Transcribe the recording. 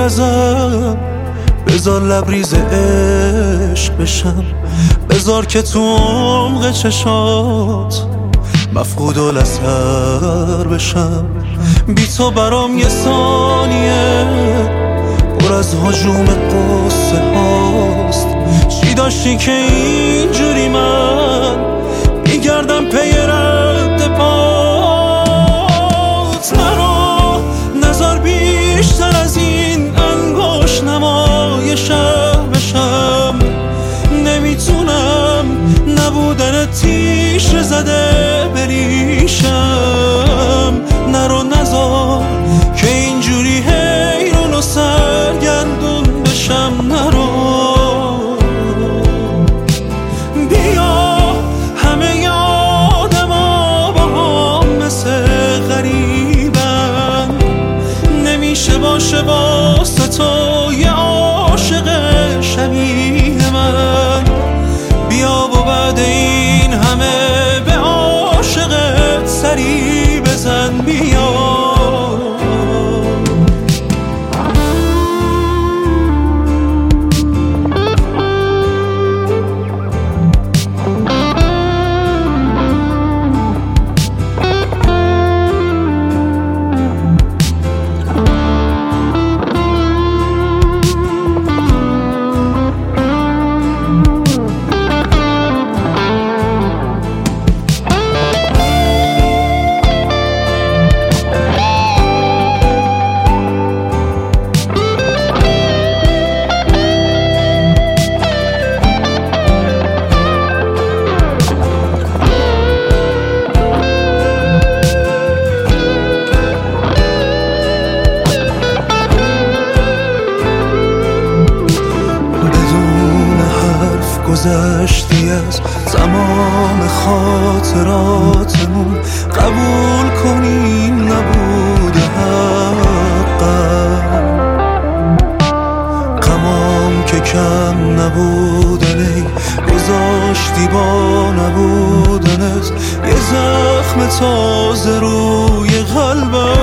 ازم، بذار لبریز عشق بشم، بذار که تو عمق چشات مفقود الاثر بشم. بی تو برام یه ثانیه پر از هجوم قصه هاست. چی داشتی که اینجوری من میگردم پی رد پات؟ نرو نظر بیشتر از این انگشت نمای شهر بشم. نمیتونم نبودن تیشه زده بریشم. نرو نذار که اینجوری حیرون و سرگردون بشم. نرو بیا همه یادم ها با هم مثل غریبن. نمیشه باشه واسه تو یه عاشق شبیه من. بیا و بعد این همه به عاشقت سری بزن. بیا گذشتی از تمام خاطراتمون. قبول کنی نبوده حقم. غمام که کم نبودن ای گذاشتی با نبودنت یه زخم تازه روی قلبم.